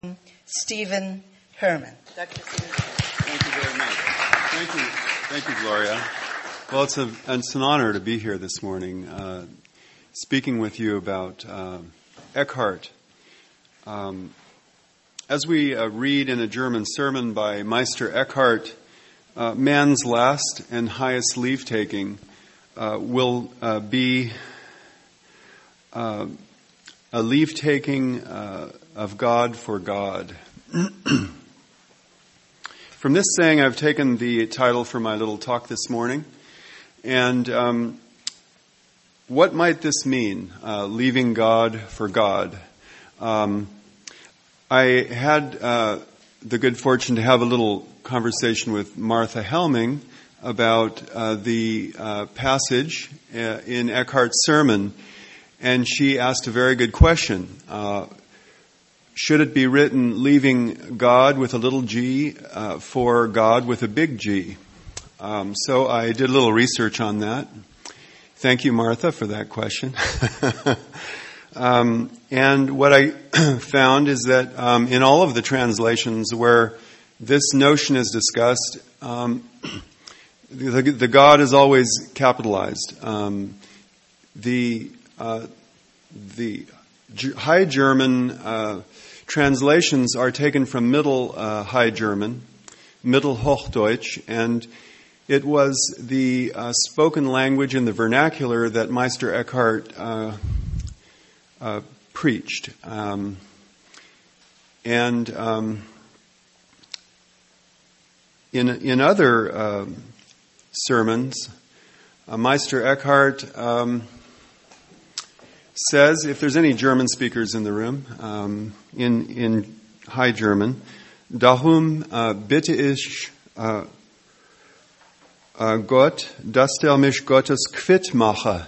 Stephen Herman. Dr. Thank you very much. Thank you, Gloria. Well, it's an honor to be here this morning, speaking with you about Eckhart. As we read in a German sermon by Meister Eckhart, man's last and highest leave-taking will be a leave-taking of God for God. From this saying, I've taken the title for my little talk this morning. And what might this mean, leaving God for God? I had the good fortune to have a little conversation with Martha Helming about the passage in Eckhart's sermon, and she asked a very good question. Should it be written, leaving God with a little g for God with a big G? So I did a little research on that. Thank you, Martha, for that question. And what I found is that in all of the translations where this notion is discussed, the God is always capitalized. The High German translations are taken from Middle High German, Middle Hochdeutsch, and it was the spoken language in the vernacular that Meister Eckhart preached. In other sermons, Meister Eckhart says, if there's any German speakers in the room, in High German, darum bitte ich Gott, dass der mich Gottes quitt mache.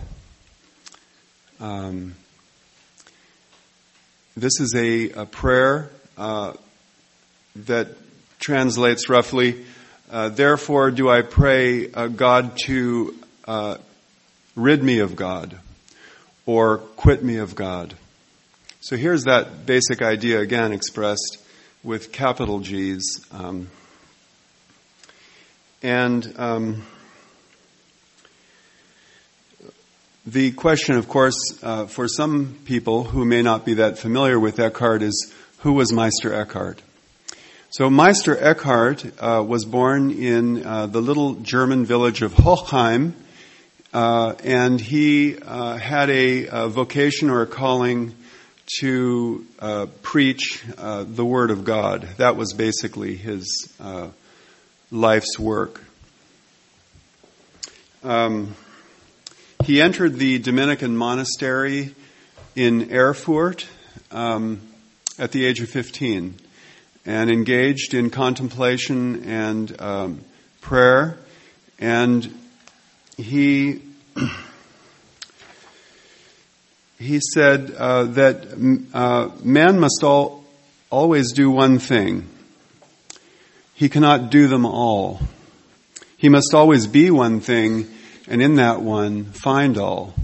This is a prayer that translates roughly, therefore do I pray God to rid me of God, or quit me of God. So here's that basic idea again expressed with capital G's. The question, of course, for some people who may not be that familiar with Eckhart is, who was Meister Eckhart? So Meister Eckhart was born in the little German village of Hochheim, and he had a vocation or a calling to preach the Word of God. That was basically his life's work. He entered the Dominican monastery in Erfurt at the age of 15 and engaged in contemplation and prayer. And he said that man must always do one thing. He cannot do them all. He must always be one thing, and in that one, find all.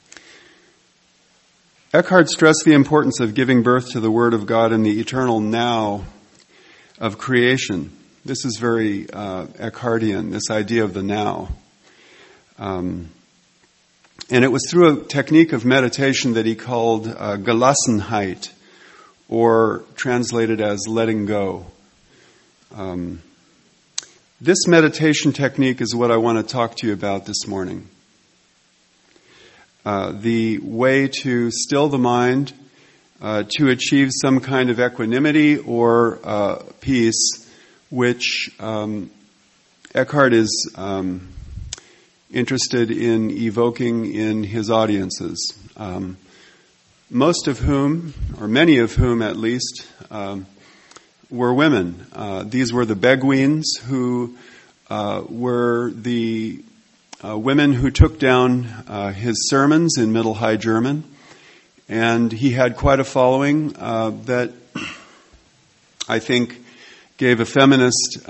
Eckhart stressed the importance of giving birth to the Word of God in the eternal now of creation. This is very Eckhartian, this idea of the now. And it was through a technique of meditation that he called Gelassenheit, or translated as letting go. This meditation technique is what I want to talk to you about this morning. The way to still the mind, to achieve some kind of equanimity or peace, which Eckhart is interested in evoking in his audiences. Most of whom, or many of whom at least, were women. These were the Beguines, who were the women who took down his sermons in Middle High German. And he had quite a following that I think gave a feminist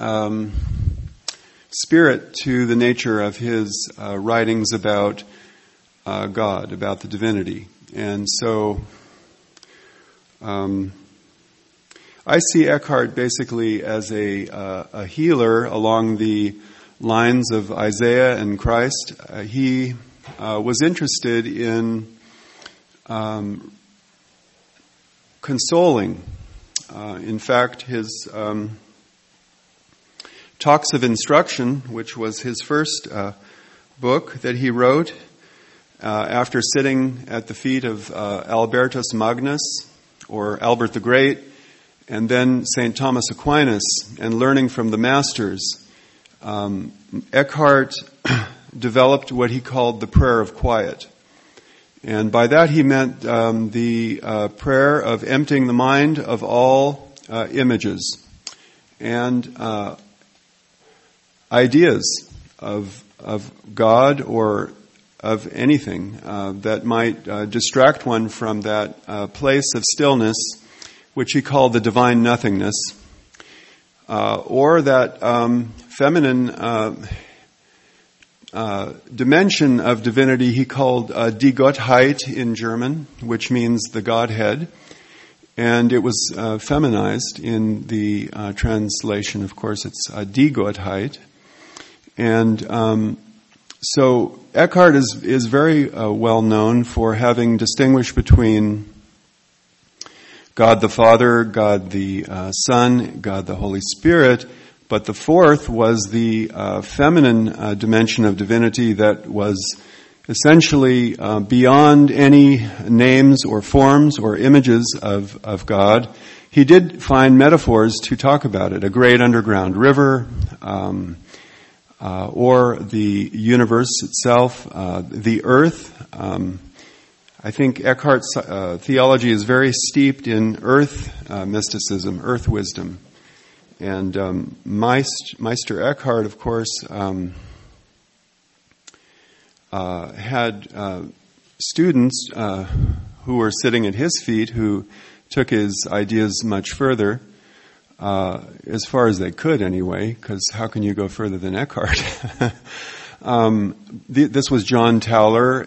spirit to the nature of his writings about God, about the divinity. And so I see Eckhart basically as a healer along the lines of Isaiah and Christ. He was interested in consoling. In fact, his Talks of Instruction, which was his first book that he wrote after sitting at the feet of Albertus Magnus, or Albert the Great, and then St. Thomas Aquinas, and learning from the masters, Eckhart developed what he called the prayer of quiet. And by that he meant the prayer of emptying the mind of all images and ideas of God or of anything that might distract one from that place of stillness, which he called the divine nothingness, or that feminine dimension of divinity he called Die Gottheit in German, which means the Godhead. And it was feminized in the translation, of course, it's Die Gottheit. And so Eckhart is very well known for having distinguished between God the Father, God the Son, God the Holy Spirit, but the fourth was the feminine dimension of divinity that was essentially beyond any names or forms or images of God. He did find metaphors to talk about it: a great underground river, or the universe itself, the earth. I think Eckhart's theology is very steeped in earth mysticism, earth wisdom. And Meister Eckhart, of course, had students who were sitting at his feet who took his ideas much further, as far as they could anyway, because how can you go further than Eckhart? This was John Tauler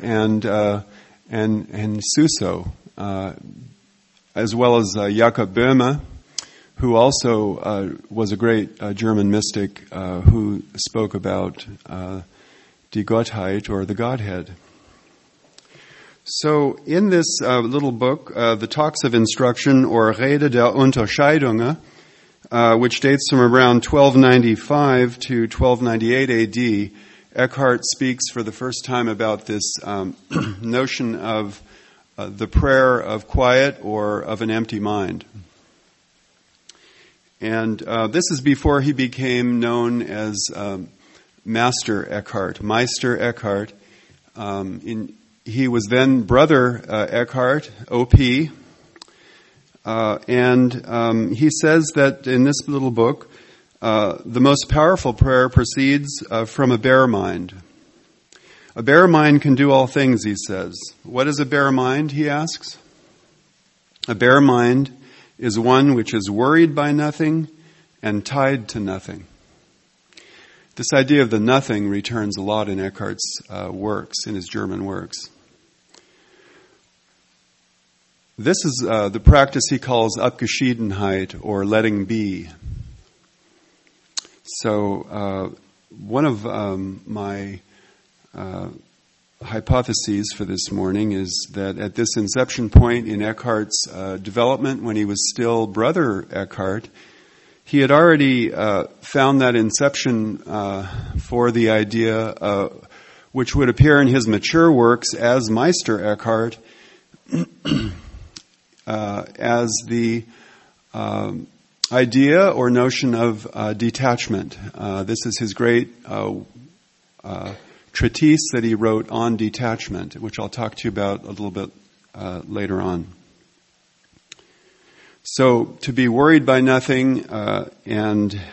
and Suso, as well as Jakob Böhme, who also was a great German mystic who spoke about Die Gottheit, or the Godhead. So in this little book, the Talks of Instruction, or Rede der Unterscheidungen, which dates from around 1295 to 1298 AD, Eckhart speaks for the first time about this notion of the prayer of quiet or of an empty mind. And this is before he became known as Master Eckhart, Meister Eckhart. He was then Brother Eckhart, O.P., and he says that in this little book, the most powerful prayer proceeds from a bare mind. A bare mind can do all things, he says. What is a bare mind, he asks? A bare mind is one which is worried by nothing and tied to nothing. This idea of the nothing returns a lot in Eckhart's works, in his German works. This is the practice he calls Abgeschiedenheit, or letting be. So one of my hypotheses for this morning is that at this inception point in Eckhart's development, when he was still Brother Eckhart, he had already found that inception for the idea which would appear in his mature works as Meister Eckhart as the idea or notion of detachment. This is his great treatise that he wrote on detachment, which I'll talk to you about a little bit later on. So, to be worried by nothing and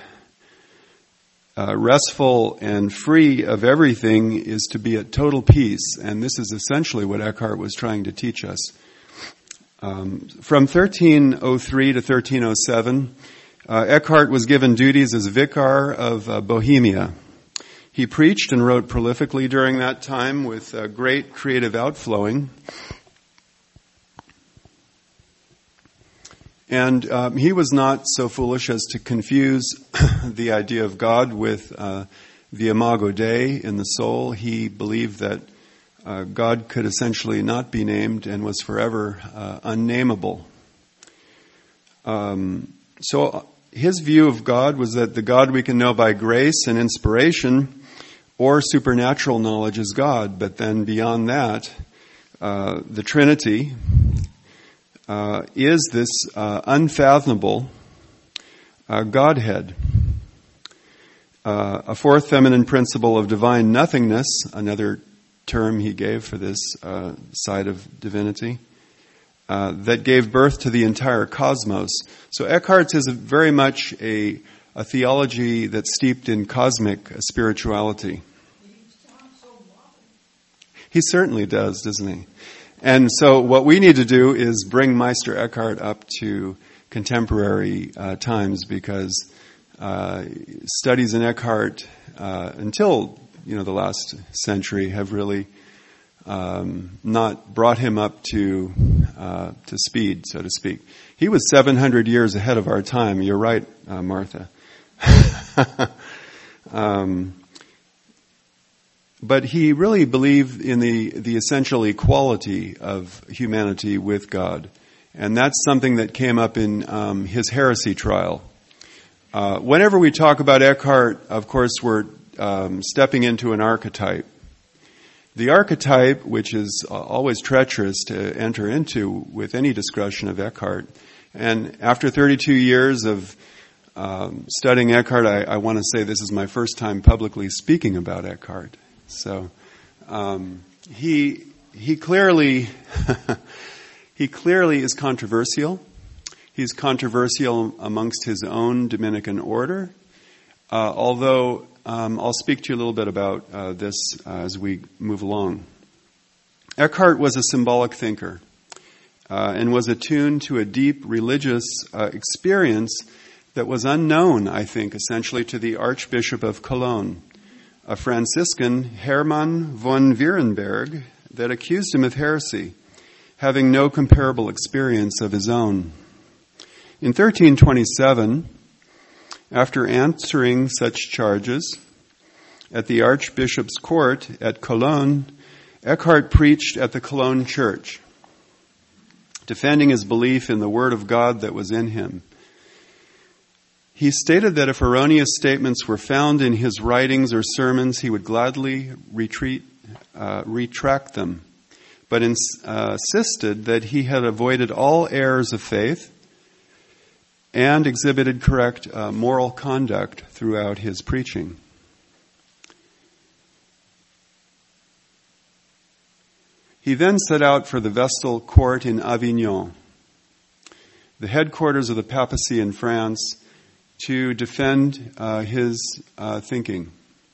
restful and free of everything is to be at total peace, and this is essentially what Eckhart was trying to teach us. From 1303 to 1307, Eckhart was given duties as vicar of Bohemia. He preached and wrote prolifically during that time with great creative outflowing. And he was not so foolish as to confuse the idea of God with the imago Dei in the soul. He believed that God could essentially not be named and was forever unnameable. So his view of God was that the God we can know by grace and inspiration or supernatural knowledge is God. But then beyond that, the Trinity is this unfathomable Godhead. A fourth feminine principle of divine nothingness, another term he gave for this side of divinity, that gave birth to the entire cosmos. So Eckhart's is very much a theology that's steeped in cosmic spirituality. He certainly does, doesn't he? And so what we need to do is bring Meister Eckhart up to contemporary times, because studies in Eckhart until the last century have really not brought him up to speed, so to speak. He was 700 years ahead of our time. You're right, Martha. But he really believed in the essential equality of humanity with God. And that's something that came up in his heresy trial. Whenever we talk about Eckhart, of course, we're stepping into an archetype. The archetype, which is always treacherous to enter into with any discussion of Eckhart. And after 32 years of studying Eckhart, I want to say this is my first time publicly speaking about Eckhart. So he clearly he clearly is controversial. He's controversial amongst his own Dominican order. Although I'll speak to you a little bit about this as we move along. Eckhart was a symbolic thinker and was attuned to a deep religious experience that was unknown, I think, essentially to the Archbishop of Cologne, a Franciscan, Hermann von Wierenberg, that accused him of heresy, having no comparable experience of his own. In 1327, after answering such charges at the Archbishop's court at Cologne, Eckhart preached at the Cologne church, defending his belief in the Word of God that was in him. He stated that if erroneous statements were found in his writings or sermons, he would gladly retract them, but insisted that he had avoided all errors of faith and exhibited correct moral conduct throughout his preaching. He then set out for the Vestal Court in Avignon, the headquarters of the papacy in France, to defend his thinking.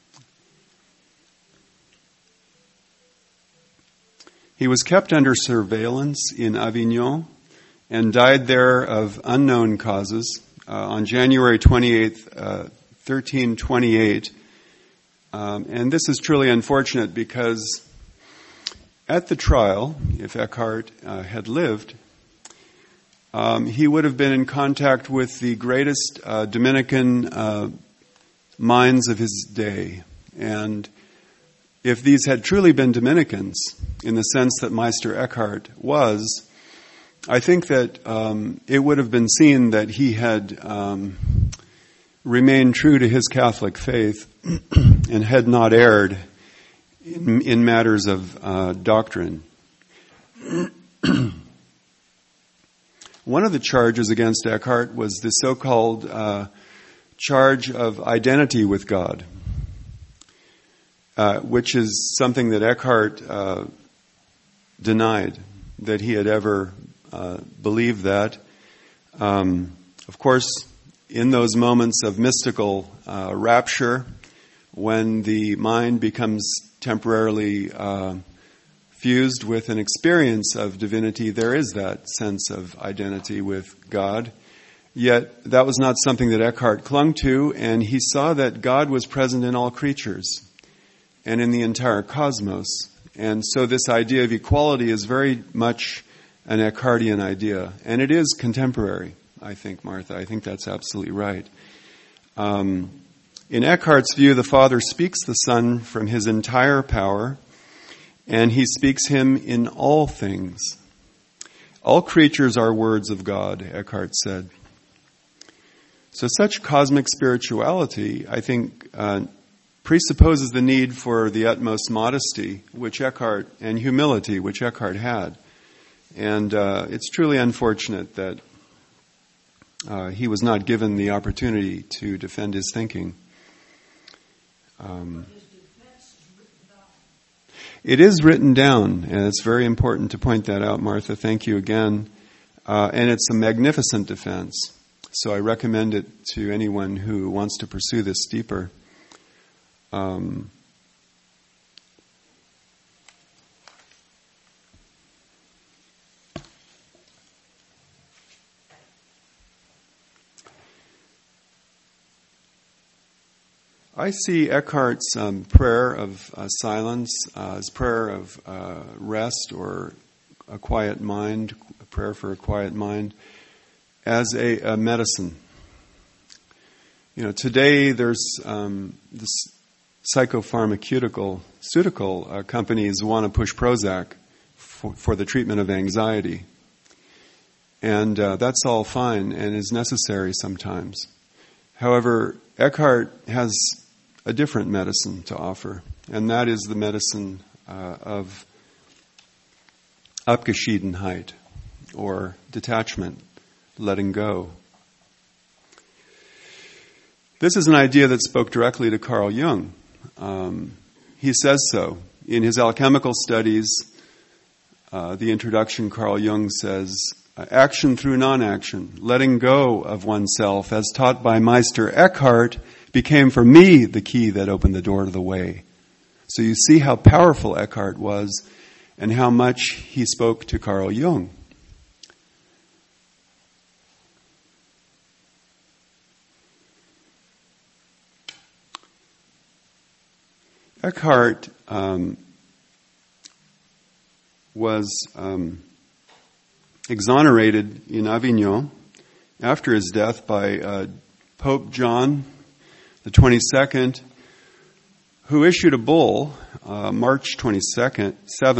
He was kept under surveillance in Avignon and died there of unknown causes on January 28th, 1328. And this is truly unfortunate because at the trial, if Eckhart had lived, he would have been in contact with the greatest Dominican minds of his day. And if these had truly been Dominicans, in the sense that Meister Eckhart was, I think that it would have been seen that he had remained true to his Catholic faith and had not erred in matters of doctrine. One of the charges against Eckhart was the so-called charge of identity with God, which is something that Eckhart denied, that he had ever believed that. Of course, in those moments of mystical rapture, when the mind becomes temporarily fused with an experience of divinity, there is that sense of identity with God. Yet that was not something that Eckhart clung to, and he saw that God was present in all creatures and in the entire cosmos. And so this idea of equality is very much an Eckhartian idea, and it is contemporary. I think, Martha. I think that's absolutely right. In Eckhart's view, the Father speaks the Son from his entire power, and he speaks him in all things. All creatures are words of God, Eckhart said. So such cosmic spirituality, I think, presupposes the need for the utmost modesty, and humility, which Eckhart had. And it's truly unfortunate that he was not given the opportunity to defend his thinking. It is written down, and it's very important to point that out, Martha. Thank you again. And it's a magnificent defense. So I recommend it to anyone who wants to pursue this deeper. I see Eckhart's prayer of silence, his prayer of rest or a quiet mind, a prayer for a quiet mind, as a medicine. Today there's this psychopharmaceutical companies want to push Prozac for the treatment of anxiety. And that's all fine and is necessary sometimes. However, Eckhart has a different medicine to offer, and that is the medicine of Abgeschiedenheit, or detachment, letting go. This is an idea that spoke directly to Carl Jung. He says so. In his alchemical studies, the introduction, Carl Jung says, action through non-action, letting go of oneself, as taught by Meister Eckhart, became for me the key that opened the door to the way. So you see how powerful Eckhart was and how much he spoke to Carl Jung. Eckhart was exonerated in Avignon after his death by Pope John the 22nd, who issued a bull, March 7th,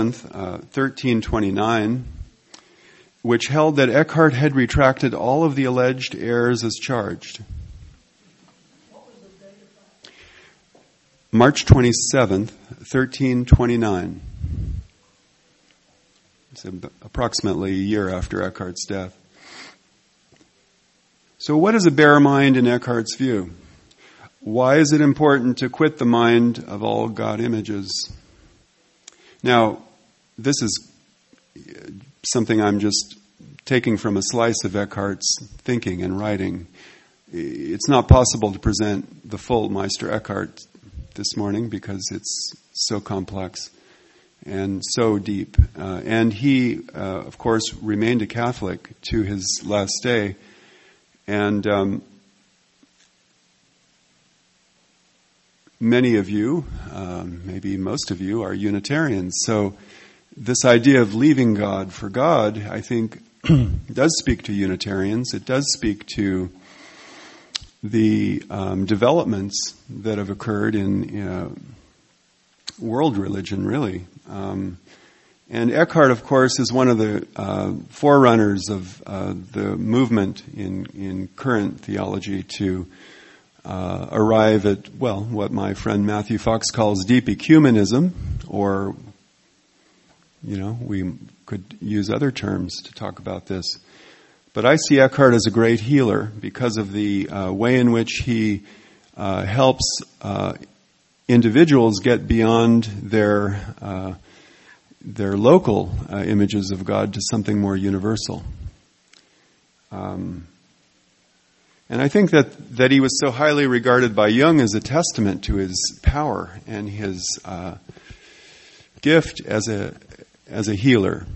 1329, which held that Eckhart had retracted all of the alleged errors as charged. What was the date of that? March 27th, 1329. It's approximately a year after Eckhart's death. So what is a bare mind in Eckhart's view? Why is it important to quit the mind of all God images? Now, this is something I'm just taking from a slice of Eckhart's thinking and writing. It's not possible to present the full Meister Eckhart this morning because it's so complex and so deep. And he, of course, remained a Catholic to his last day. And many of you, maybe most of you, are Unitarians. So this idea of leaving God for God, I think, does speak to Unitarians. It does speak to the developments that have occurred in world religion, really. And Eckhart, of course, is one of the forerunners of the movement in current theology to arrive at, what my friend Matthew Fox calls deep ecumenism, or, we could use other terms to talk about this. But I see Eckhart as a great healer because of the way in which he helps individuals get beyond their local images of God to something more universal. And I think that he was so highly regarded by Jung as a testament to his power and his gift as a healer.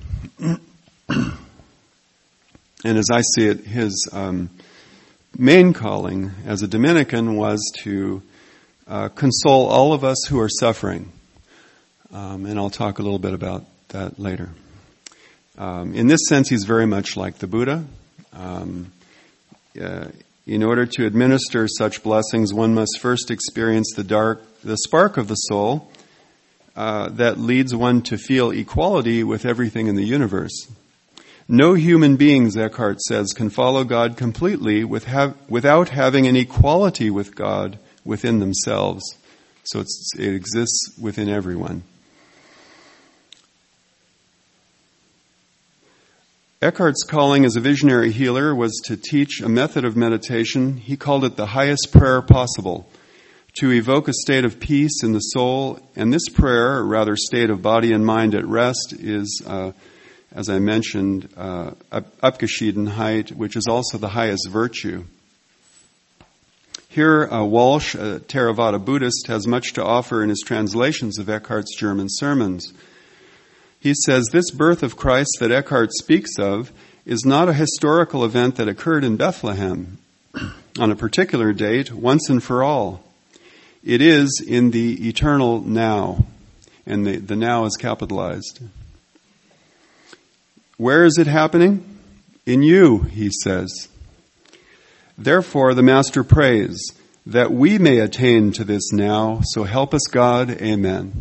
And as I see it, his main calling as a Dominican was to console all of us who are suffering. And I'll talk a little bit about that later. In this sense, he's very much like the Buddha. In order to administer such blessings, one must first experience the spark of the soul that leads one to feel equality with everything in the universe. No human beings, Eckhart says, can follow God completely without having an equality with God within themselves. So it exists within everyone. Eckhart's calling as a visionary healer was to teach a method of meditation. He called it the highest prayer possible, to evoke a state of peace in the soul. And this prayer, or rather state of body and mind at rest, is, as I mentioned, Abgeschiedenheit, which is also the highest virtue. Here, Walsh, a Theravada Buddhist, has much to offer in his translations of Eckhart's German sermons. He says, this birth of Christ that Eckhart speaks of is not a historical event that occurred in Bethlehem on a particular date, once and for all. It is in the eternal now, and the now is capitalized. Where is it happening? In you, he says. Therefore, the Master prays that we may attain to this now, so help us God, amen.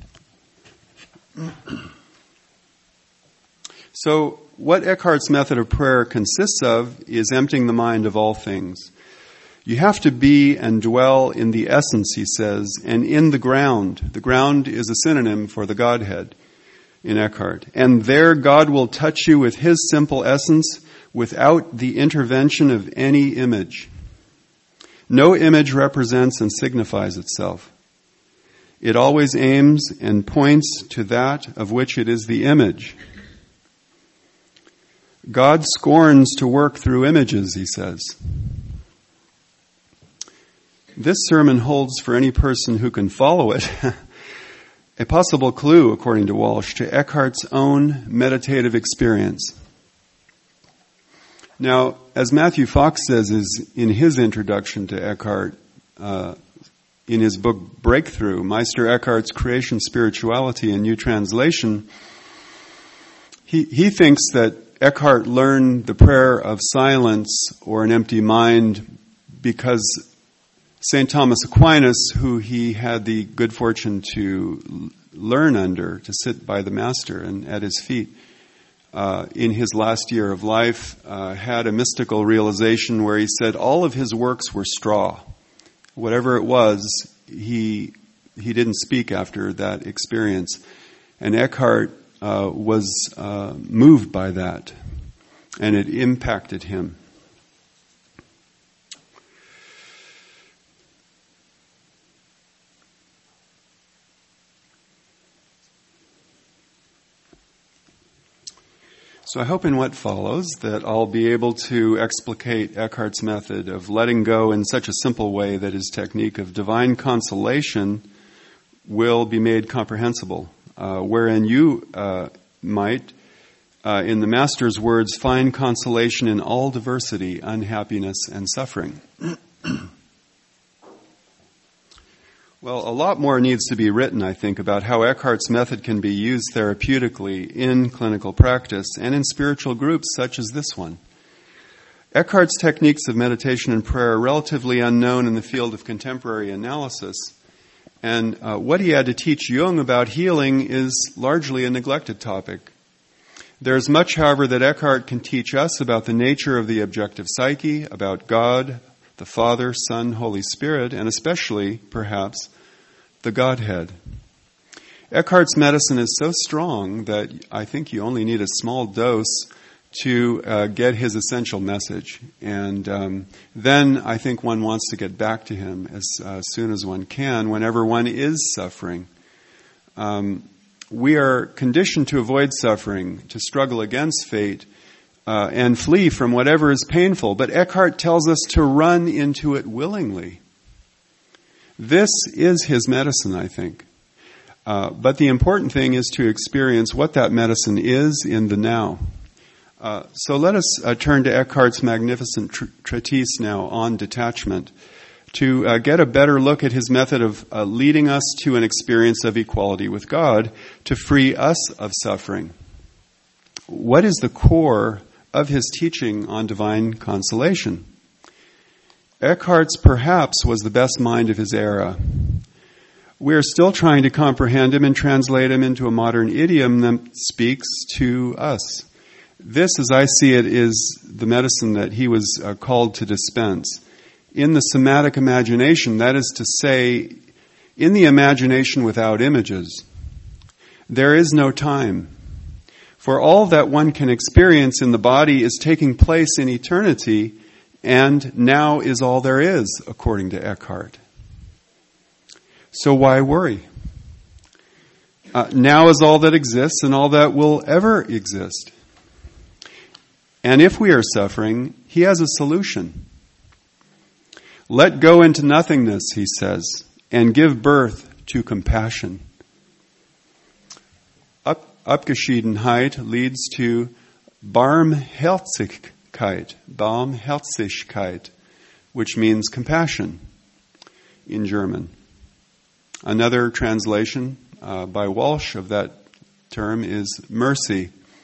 So, what Eckhart's method of prayer consists of is emptying the mind of all things. You have to be and dwell in the essence, he says, and in the ground. The ground is a synonym for the Godhead in Eckhart. And there God will touch you with his simple essence without the intervention of any image. No image represents and signifies itself. It always aims and points to that of which it is the image. God scorns to work through images, he says. This sermon holds for any person who can follow it a possible clue, according to Walsh, to Eckhart's own meditative experience. Now, as Matthew Fox says in his introduction to Eckhart, in his book Breakthrough, Meister Eckhart's Creation, Spirituality, and New Translation, he thinks that Eckhart learned the prayer of silence or an empty mind because St. Thomas Aquinas, who he had the good fortune to learn under, to sit by the Master and at his feet, in his last year of life, had a mystical realization where he said all of his works were straw. Whatever it was, he didn't speak after that experience. And Eckhart was moved by that, and it impacted him. So I hope in what follows that I'll be able to explicate Eckhart's method of letting go in such a simple way that his technique of divine consolation will be made comprehensible, wherein you might, in the Master's words, find consolation in all diversity, unhappiness, and suffering. Well, a lot more needs to be written, I think, about how Eckhart's method can be used therapeutically in clinical practice and in spiritual groups such as this one. Eckhart's techniques of meditation and prayer are relatively unknown in the field of contemporary analysis, and what he had to teach Jung about healing is largely a neglected topic. There's much, however, that Eckhart can teach us about the nature of the objective psyche, about God, the Father, Son, Holy Spirit, and especially, perhaps, the Godhead. Eckhart's medicine is so strong that I think you only need a small dose to get his essential message. And then I think one wants to get back to him as soon as one can, whenever one is suffering. We are conditioned to avoid suffering, to struggle against fate, and flee from whatever is painful. But Eckhart tells us to run into it willingly. This is his medicine, I think. But the important thing is to experience what that medicine is in the now. So let us turn to Eckhart's magnificent treatise now on detachment to get a better look at his method of leading us to an experience of equality with God to free us of suffering. What is the core of his teaching on divine consolation? Eckhart's perhaps was the best mind of his era. We are still trying to comprehend him and translate him into a modern idiom that speaks to us. This, as I see it, is the medicine that he was called to dispense. In the somatic imagination, that is to say, in the imagination without images, there is no time. For all that one can experience in the body is taking place in eternity, and now is all there is, according to Eckhart. So why worry? Now is all that exists and all that will ever exist. And if we are suffering, he has a solution. Let go into nothingness, he says, and give birth to compassion. Abgeschiedenheit leads to Barmherzigkeit, which means compassion in German. Another translation by Walsh of that term is mercy.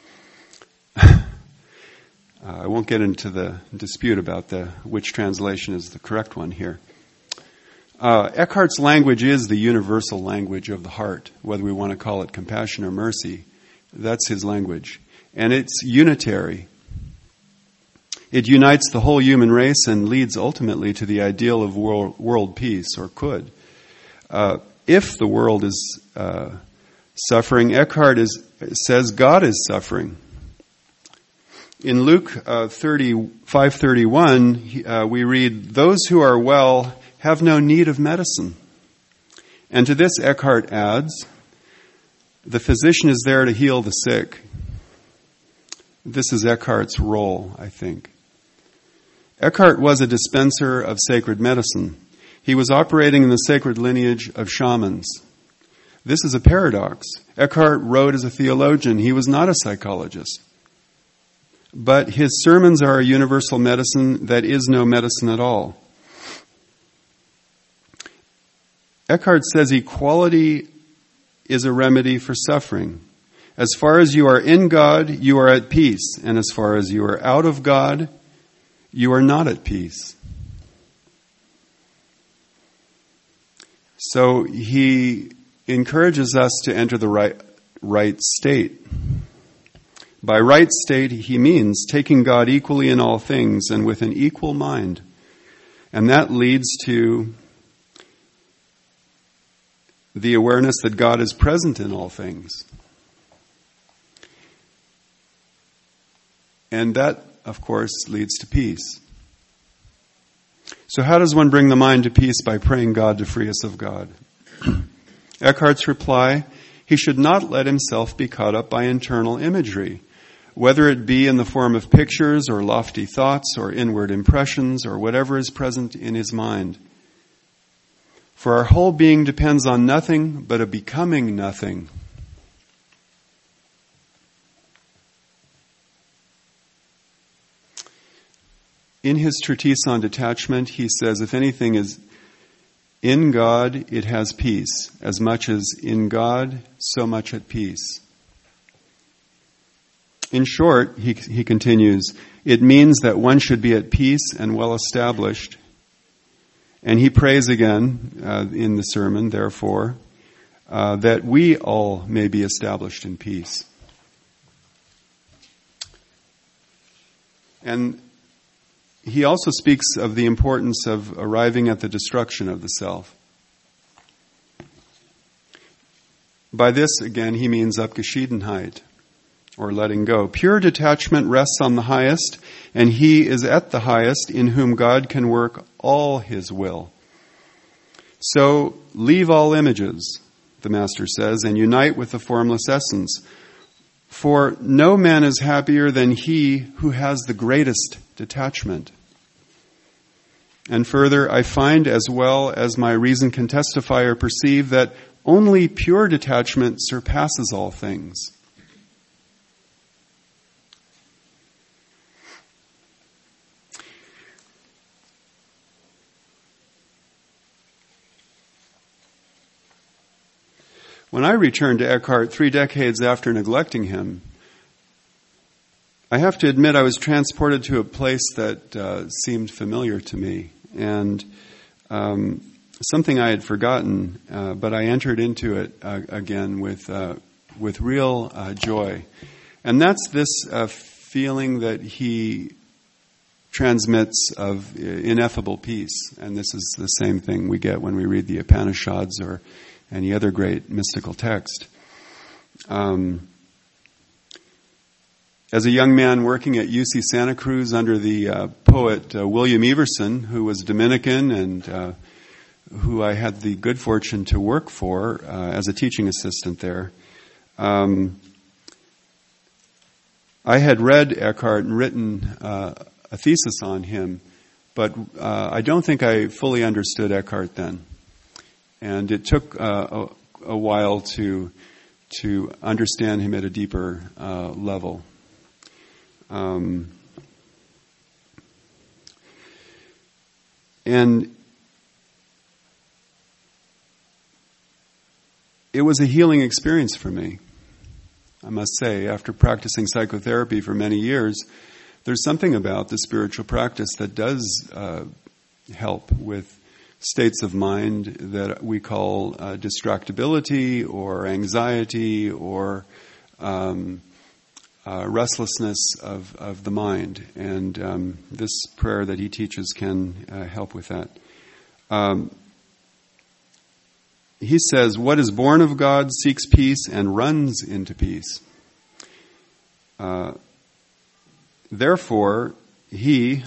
I won't get into the dispute about which translation is the correct one here. Eckhart's language is the universal language of the heart, whether we want to call it compassion or mercy. That's his language. And it's unitary. It unites the whole human race and leads ultimately to the ideal of world peace, or could. If the world is suffering, Eckhart says God is suffering. In Luke 5:31, we read, "Those who are well have no need of medicine." And to this Eckhart adds, "The physician is there to heal the sick." This is Eckhart's role, I think. Eckhart was a dispenser of sacred medicine. He was operating in the sacred lineage of shamans. This is a paradox. Eckhart wrote as a theologian. He was not a psychologist. But his sermons are a universal medicine that is no medicine at all. Eckhart says equality is a remedy for suffering. As far as you are in God, you are at peace. And as far as you are out of God, you are not at peace. So he encourages us to enter the right state. By right state, he means taking God equally in all things and with an equal mind. And that leads to the awareness that God is present in all things. And that, of course, leads to peace. So how does one bring the mind to peace? By praying God to free us of God. Eckhart's reply, he should not let himself be caught up by internal imagery, whether it be in the form of pictures or lofty thoughts or inward impressions or whatever is present in his mind. For our whole being depends on nothing but a becoming nothing. In his treatise on detachment, he says, if anything is in God, it has peace. As much as in God, so much at peace. In short, he continues, it means that one should be at peace and well established. And he prays again in the sermon, therefore, that we all may be established in peace. And he also speaks of the importance of arriving at the destruction of the self. By this, again, he means Abgeschiedenheit, or letting go. Pure detachment rests on the highest, and he is at the highest in whom God can work all his will. So leave all images, the Master says, and unite with the formless essence. For no man is happier than he who has the greatest detachment. And further, I find as well as my reason can testify or perceive that only pure detachment surpasses all things. When I returned to Eckhart 3 decades after neglecting him, I have to admit I was transported to a place that seemed familiar to me. and something I had forgotten, but I entered into it again with real joy. And that's this feeling that he transmits of ineffable peace. And this is the same thing we get when we read the Upanishads or any other great mystical text. As a young man working at UC Santa Cruz under the poet William Everson, who was Dominican and who I had the good fortune to work for as a teaching assistant there, I had read Eckhart and written a thesis on him, but I don't think I fully understood Eckhart then. And it took a while to understand him at a deeper level. And it was a healing experience for me, I must say. After practicing psychotherapy for many years, there's something about the spiritual practice that does help with states of mind that we call distractibility or anxiety or restlessness of the mind. And this prayer that he teaches can help with that. He says, "What is born of God seeks peace and runs into peace. Therefore, he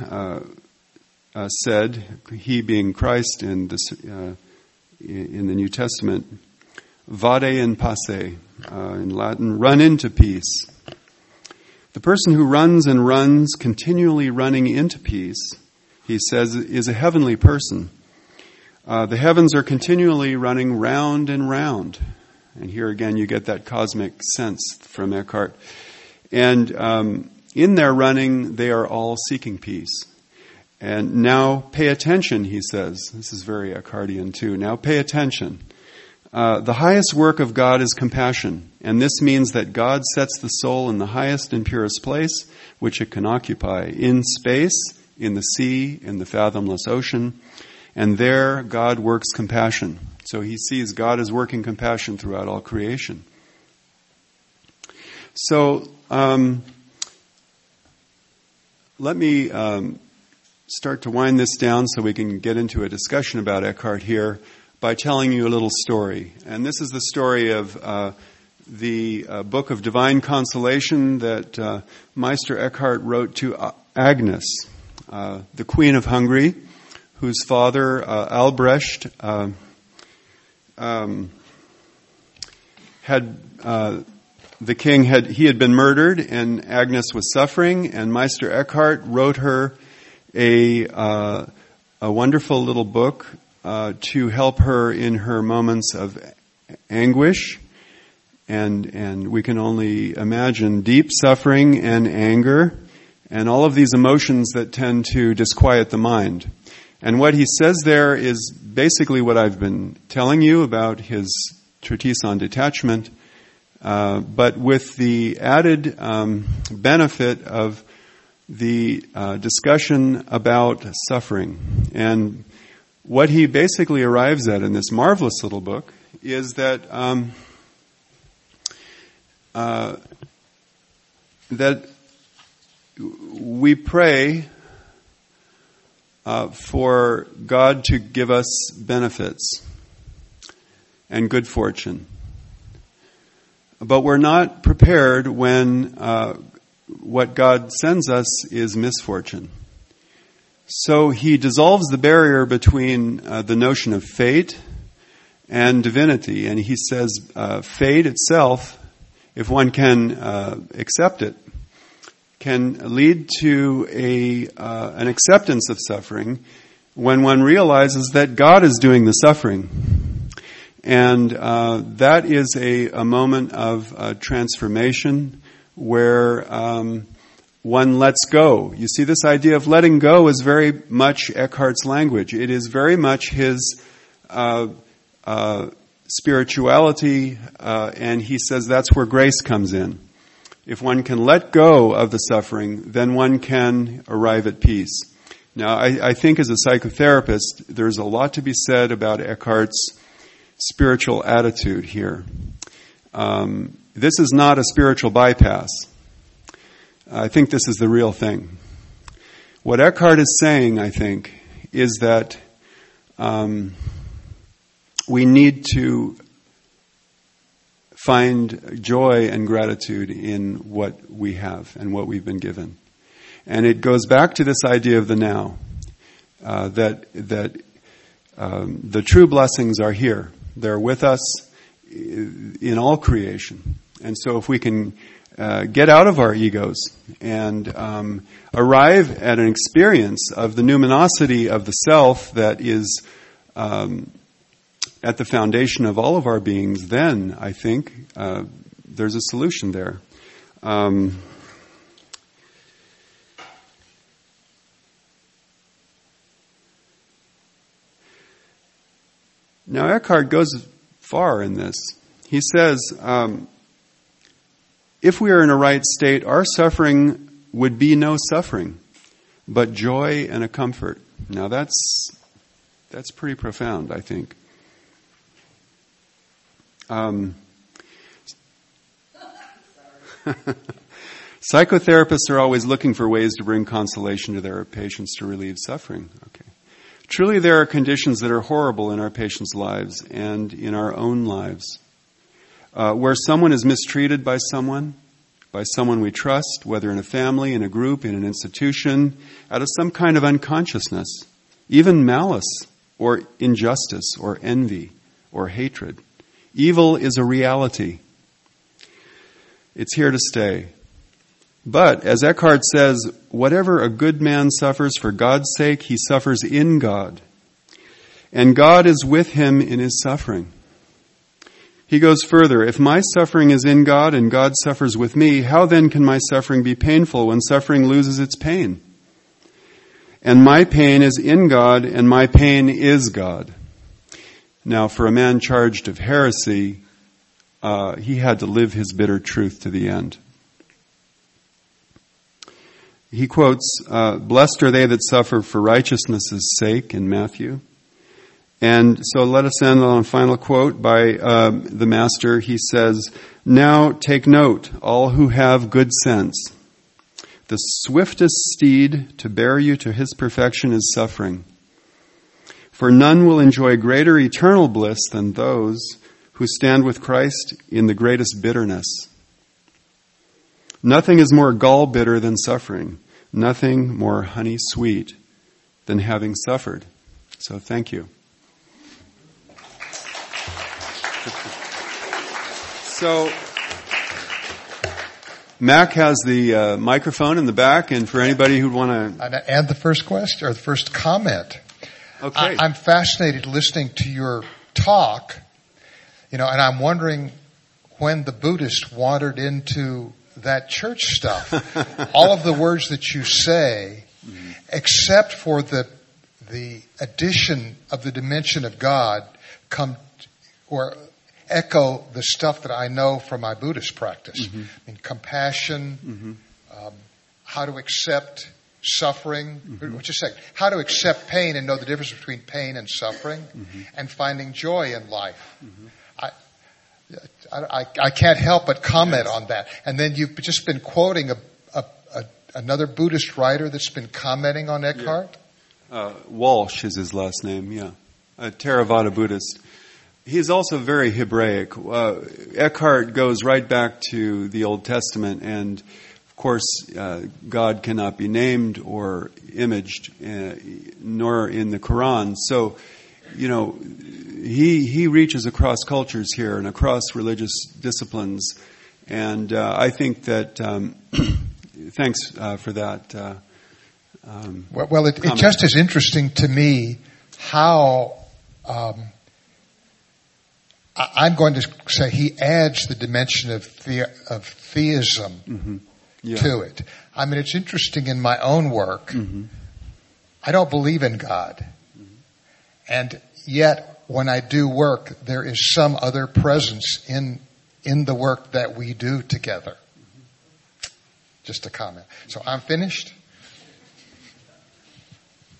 said, he being Christ in the New Testament, vade in pace, in Latin, run into peace. The person who runs and runs, continually running into peace, he says, is a heavenly person. The heavens are continually running round and round." And here again you get that cosmic sense from Eckhart. And in their running, they are all seeking peace. And now pay attention, he says. This is very Eckhartian too. Now pay attention. The highest work of God is compassion. And this means that God sets the soul in the highest and purest place which it can occupy, in space, in the sea, in the fathomless ocean. And there God works compassion. So he sees God is working compassion throughout all creation. So let me start to wind this down so we can get into a discussion about Eckhart here by telling you a little story. And this is the story of the Book of Divine Consolation that Meister Eckhart wrote to Agnes, the Queen of Hungary, whose father, Albrecht, the king had been murdered, and Agnes was suffering, and Meister Eckhart wrote her a wonderful little book to help her in her moments of anguish, and we can only imagine deep suffering and anger, and all of these emotions that tend to disquiet the mind. And what he says there is basically what I've been telling you about his treatise on detachment, but with the added benefit of the discussion about suffering. And what he basically arrives at in this marvelous little book is that that we pray for God to give us benefits and good fortune. But we're not prepared when what God sends us is misfortune. So he dissolves the barrier between the notion of fate and divinity. And he says fate itself, if one can accept it, can lead to an acceptance of suffering when one realizes that God is doing the suffering. And that is a moment of transformation where one lets go. You see, this idea of letting go is very much Eckhart's language. It is very much his spirituality, and he says that's where grace comes in. If one can let go of the suffering, then one can arrive at peace. Now, I think as a psychotherapist, there's a lot to be said about Eckhart's spiritual attitude here. This is not a spiritual bypass. I think this is the real thing. What Eckhart is saying, I think, is that we need to find joy and gratitude in what we have and what we've been given. And it goes back to this idea of the now, that the true blessings are here. They're with us in all creation. And so if we can get out of our egos and arrive at an experience of the numinosity of the self that is at the foundation of all of our beings, then I think there's a solution there. Now Eckhart goes far in this. He says, if we are in a right state, our suffering would be no suffering, but joy and a comfort. Now that's pretty profound, I think. Psychotherapists are always looking for ways to bring consolation to their patients to relieve suffering. Okay. Truly, there are conditions that are horrible in our patients' lives and in our own lives. Where someone is mistreated by someone we trust, whether in a family, in a group, in an institution, out of some kind of unconsciousness, even malice or injustice or envy or hatred. Evil is a reality. It's here to stay. But, as Eckhart says, whatever a good man suffers for God's sake, he suffers in God. And God is with him in his suffering. He goes further, if my suffering is in God and God suffers with me, how then can my suffering be painful when suffering loses its pain? And my pain is in God and my pain is God. Now, for a man charged of heresy, he had to live his bitter truth to the end. He quotes, blessed are they that suffer for righteousness' sake in Matthew. And so let us end on a final quote by the Master. He says, now take note, all who have good sense. The swiftest steed to bear you to his perfection is suffering. For none will enjoy greater eternal bliss than those who stand with Christ in the greatest bitterness. Nothing is more gall bitter than suffering. Nothing more honey sweet than having suffered. So thank you. So Mac has the microphone in the back, and for anybody who'd want to add the first question or the first comment. Okay. I'm fascinated listening to your talk, and I'm wondering when the Buddhist wandered into that church stuff. All of the words that you say, except for the addition of the dimension of God, come or echo the stuff that I know from my Buddhist practice. Mm-hmm. I mean, compassion, how to accept suffering, just a second, how to accept pain and know the difference between pain and suffering, and finding joy in life. I can't help but comment on that. And then you've just been quoting another Buddhist writer that's been commenting on Eckhart? Yeah. Walsh is his last name, yeah. A Theravada Buddhist. He's also very Hebraic. Eckhart goes right back to the Old Testament, and of course, God cannot be named or imaged, nor in the Quran. So, he reaches across cultures here and across religious disciplines, and I think that. Thanks for that. Well, it just is interesting to me how. I'm going to say he adds the dimension of theism to it. I mean, it's interesting in my own work. I don't believe in God. And yet, when I do work, there is some other presence in the work that we do together. Just a comment. So I'm finished.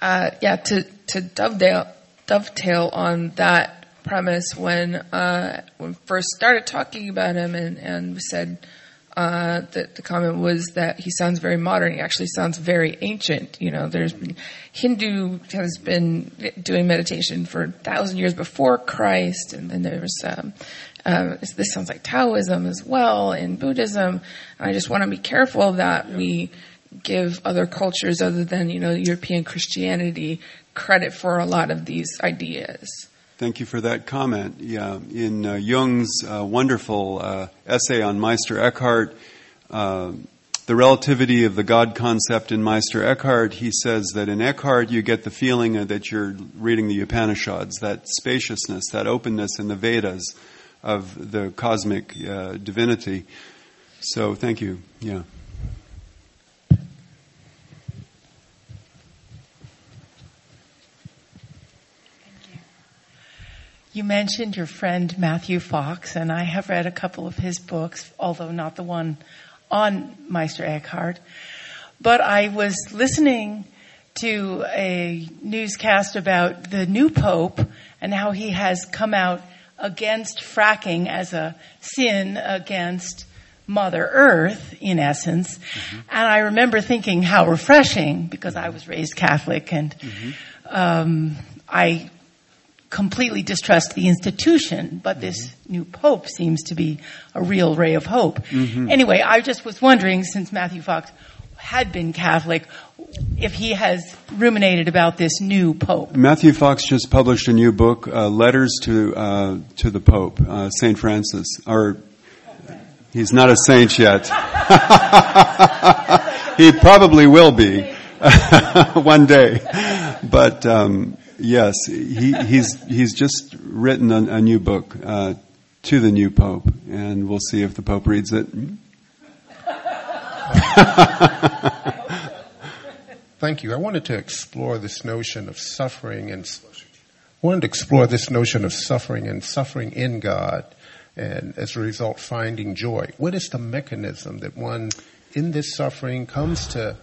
To dovetail on that premise, when we first started talking about him, and said that the comment was that he sounds very modern. He actually sounds very ancient. Hindu has been doing meditation for 1,000 years before Christ, and then there was this sounds like Taoism as well, and Buddhism. And I just want to be careful that we give other cultures other than, European Christianity credit for a lot of these ideas. Thank you for that comment. Yeah, in Jung's wonderful essay on Meister Eckhart, the relativity of the God concept in Meister Eckhart, he says that in Eckhart you get the feeling that you're reading the Upanishads, that spaciousness, that openness in the Vedas of the cosmic divinity. So thank you. Yeah. You mentioned your friend Matthew Fox, and I have read a couple of his books, although not the one on Meister Eckhart. But I was listening to a newscast about the new Pope and how he has come out against fracking as a sin against Mother Earth, in essence. Mm-hmm. And I remember thinking how refreshing, because I was raised Catholic, and I completely distrust the institution, but this new Pope seems to be a real ray of hope. Mm-hmm. Anyway, I just was wondering, since Matthew Fox had been Catholic, if he has ruminated about this new Pope. Matthew Fox just published a new book, Letters to the Pope, St. Francis. Or he's not a saint yet. He probably will be one day. But yes, he's just written a new book to the new Pope, and we'll see if the Pope reads it. Thank you. I wanted to explore this notion of suffering and suffering in God, and as a result finding joy. What is the mechanism that one in this suffering comes to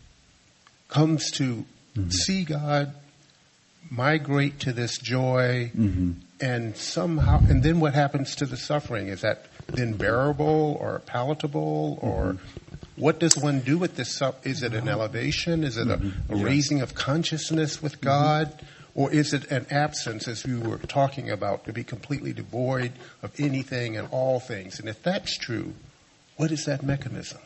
see God, migrate to this joy, and somehow, and then what happens to the suffering? Is that then bearable or palatable, or what does one do with this? Is it an elevation? Is it a raising of consciousness with God? Or is it an absence, as you were talking about, to be completely devoid of anything and all things? And if that's true, what is that mechanism?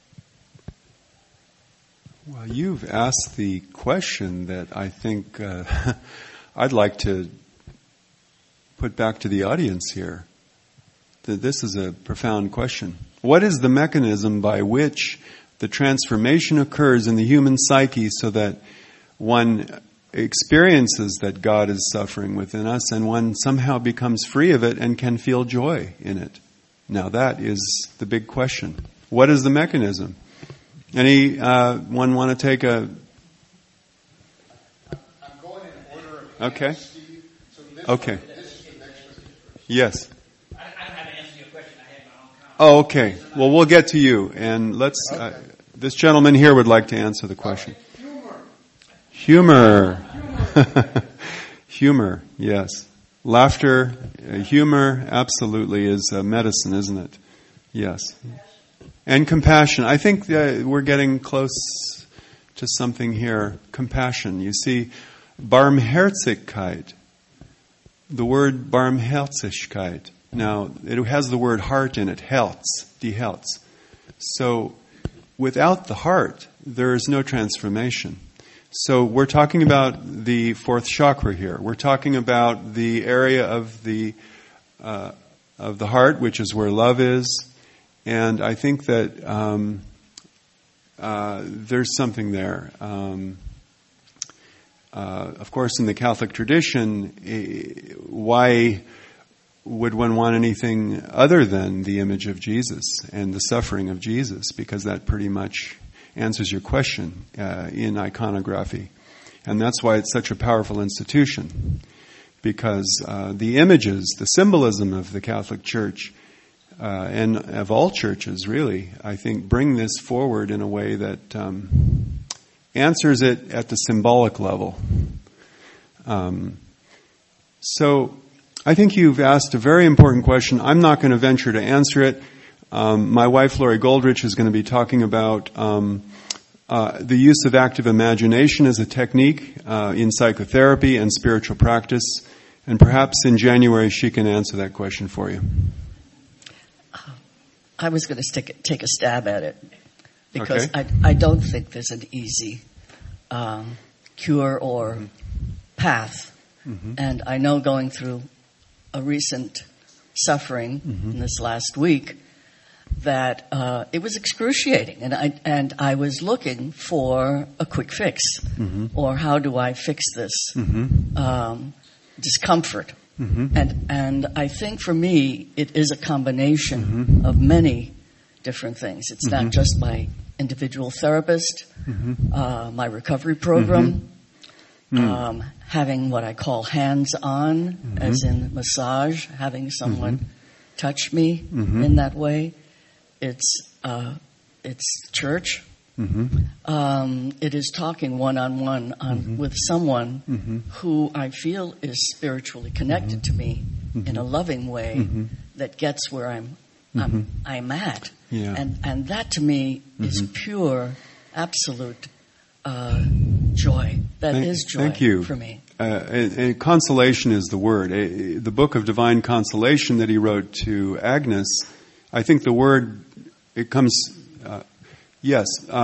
Well, you've asked the question that I think I'd like to put back to the audience here. That this is a profound question. What is the mechanism by which the transformation occurs in the human psyche so that one experiences that God is suffering within us and one somehow becomes free of it and can feel joy in it? Now that is the big question. What is the mechanism? Any one want to take a... I'm going in order of... Okay. Steve. So okay. This is the next one. Yes. I don't have to answer your question. I have my own comment. Oh, okay. Well, we'll get to you. And let's... this gentleman here would like to answer the question. Humor. Humor, yes. Laughter, humor, absolutely is medicine, isn't it? Yes. And compassion. I think we're getting close to something here. Compassion. You see, Barmherzigkeit. The word Barmherzigkeit. Now, it has the word heart in it. Herz. Die Herz. So, without the heart, there is no transformation. So we're talking about the fourth chakra here. We're talking about the area of the heart, which is where love is. And I think that there's something there. Of course, in the Catholic tradition, why would one want anything other than the image of Jesus and the suffering of Jesus? Because that pretty much answers your question in iconography. And that's why it's such a powerful institution. Because the images, the symbolism of the Catholic Church, and of all churches really, I think bring this forward in a way that answers it at the symbolic level. So I think you've asked a very important question. I'm not going to venture to answer it. My wife, Lori Goldrich, is going to be talking about the use of active imagination as a technique in psychotherapy and spiritual practice. And perhaps in January she can answer that question for you. I was going to take a stab at it because Okay. I don't think there's an easy cure or path. And I know going through a recent suffering in this last week that it was excruciating, and I was looking for a quick fix, or how do I fix this discomfort? And I think for me it is a combination of many different things. It's not just my individual therapist, my recovery program, having what I call hands-on, as in massage, having someone touch me in that way. It's church. It is talking one-on-one with someone who I feel is spiritually connected to me in a loving way that gets where I'm at. Yeah. And that to me is pure, absolute joy. That is joy Thank you. for me. And consolation is the word. The book of Divine Consolation that he wrote to Agnes, I think the word, it comes, yes.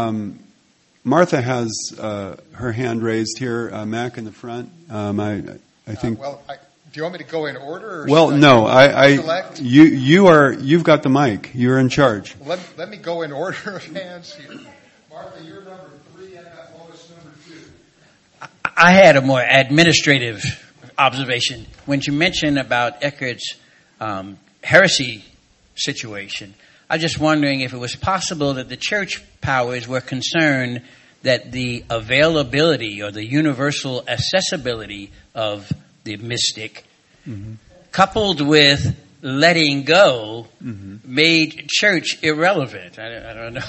Martha has her hand raised here, Mac in the front. I think. Do you want me to go in order? Or Well, should no, select? you've got the mic. You're in charge. Let me go in order of hands here. Martha, you're number 3. I got Lois number 2. I had a more administrative observation. When you mentioned about Eckhart's heresy situation, I was just wondering if it was possible that the church powers were concerned that the availability or the universal accessibility of the mystic, coupled with letting go, made church irrelevant. I don't know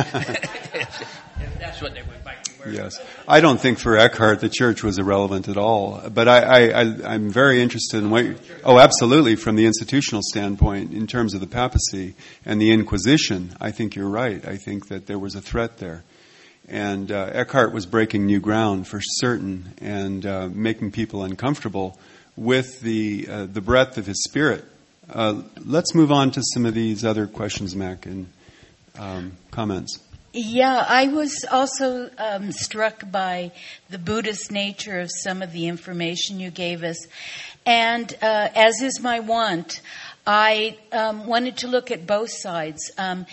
if that's what they might be worried Yes. about. I don't think for Eckhart the church was irrelevant at all. But I'm very interested in what... Oh, absolutely, from the institutional standpoint, in terms of the papacy and the Inquisition, I think you're right. I think that there was a threat there. And Eckhart was breaking new ground for certain and making people uncomfortable with the breadth of his spirit. Let's move on to some of these other questions, Mac, and comments. Yeah, I was also struck by the Buddhist nature of some of the information you gave us. And as is my wont, I wanted to look at both sides.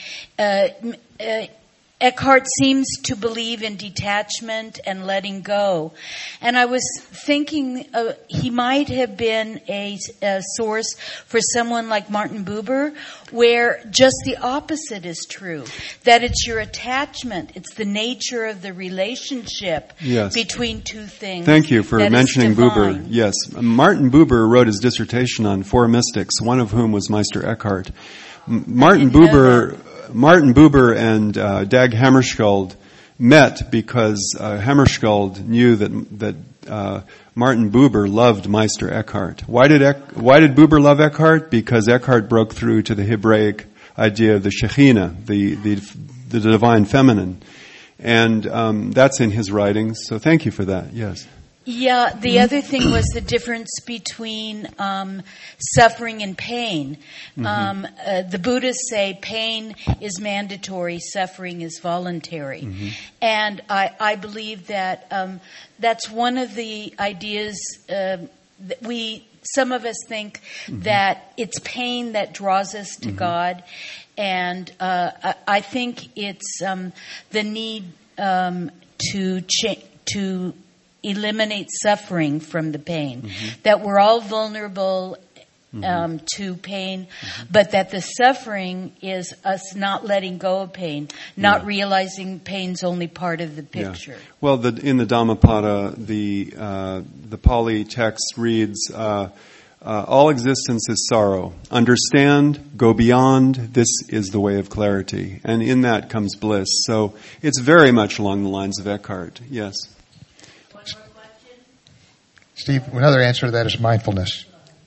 Eckhart seems to believe in detachment and letting go. And I was thinking he might have been a source for someone like Martin Buber, where just the opposite is true. That it's your attachment, it's the nature of the relationship between two things. Thank you for mentioning Buber. Yes, Martin Buber wrote his dissertation on 4 mystics, one of whom was Meister Eckhart. Martin Buber and Dag Hammarskjöld met because Hammarskjöld knew that Martin Buber loved Meister Eckhart. Why did Buber love Eckhart? Because Eckhart broke through to the Hebraic idea of the Shekhinah, the divine feminine, and that's in his writings. So thank you for that. Yes. Yeah, the other thing was the difference between suffering and pain. The Buddhists say pain is mandatory, suffering is voluntary. And I believe that that's one of the ideas that some of us think that it's pain that draws us to God. And I think it's the need to eliminate suffering from the pain. That we're all vulnerable to pain, but that the suffering is us not letting go of pain, not realizing pain's only part of the picture. Yeah. Well, in the Dhammapada, the Pali text reads, All existence is sorrow. Understand, go beyond, this is the way of clarity. And in that comes bliss. So it's very much along the lines of Eckhart. Yes. One more question? Steve, another answer to that is mindfulness.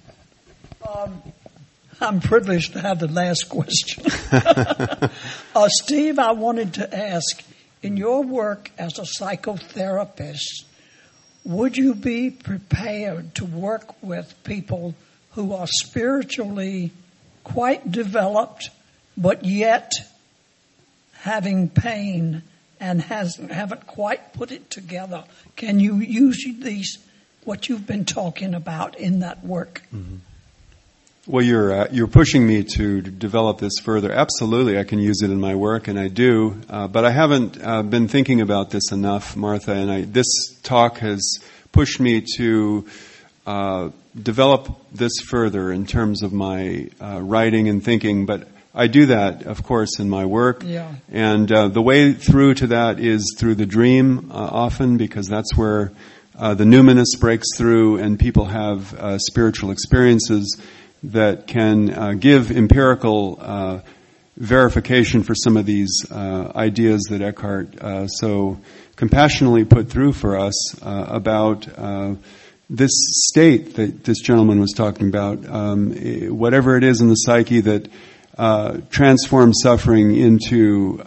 I'm privileged to have the last question. Steve, I wanted to ask, in your work as a psychotherapist, would you be prepared to work with people who are spiritually quite developed, but yet having pain and haven't quite put it together? Can you use what you've been talking about in that work? Mm-hmm. Well, you're pushing me to develop this further. Absolutely, I can use it in my work, and I do. But I haven't been thinking about this enough, Martha. And this talk has pushed me to develop this further in terms of my writing and thinking. But I do that, of course, in my work. Yeah. And the way through to that is through the dream, often, because that's where the numinous breaks through, and people have spiritual experiences that can give empirical verification for some of these ideas that Eckhart so compassionately put through for us about this state that this gentleman was talking about, whatever it is in the psyche that transforms suffering into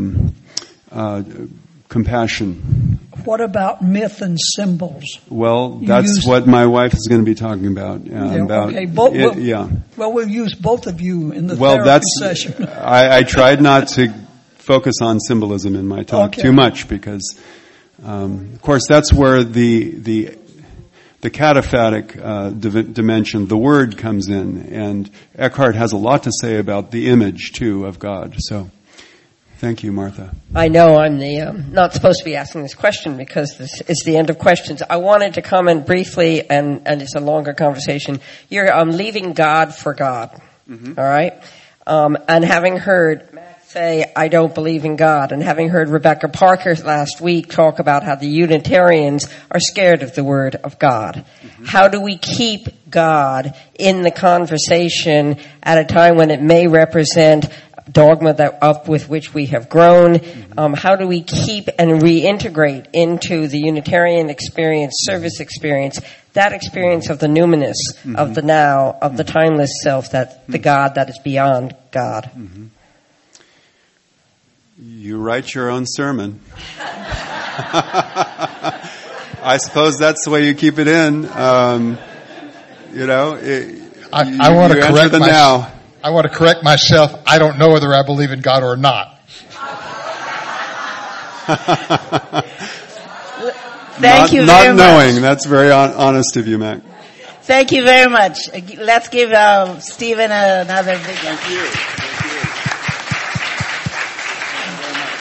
compassion. What about myth and symbols? Well, that's what my wife is going to be talking about. Okay. Well, we'll use both of you in the therapy session. I tried not to focus on symbolism in my talk too much because, of course, that's where the cataphatic dimension, the word, comes in, and Eckhart has a lot to say about the image too of God. So. Thank you, Martha. I know I'm not supposed to be asking this question because this is the end of questions. I wanted to comment briefly, and it's a longer conversation. You're leaving God for God, all right? And having heard Matt say, I don't believe in God, and having heard Rebecca Parker last week talk about how the Unitarians are scared of the word of God. Mm-hmm. How do we keep God in the conversation at a time when it may represent dogma with which we have grown? How do we keep and reintegrate into the Unitarian experience, service experience, that experience of the numinous, of the now, of the timeless self, that the God that is beyond God? Mm-hmm. You write your own sermon. I suppose that's the way you keep it in. I want to correct now. I want to correct myself. I don't know whether I believe in God or not. Thank you very much. Not knowing. That's very honest of you, Mac. Thank you very much. Let's give Stephen another big thank you.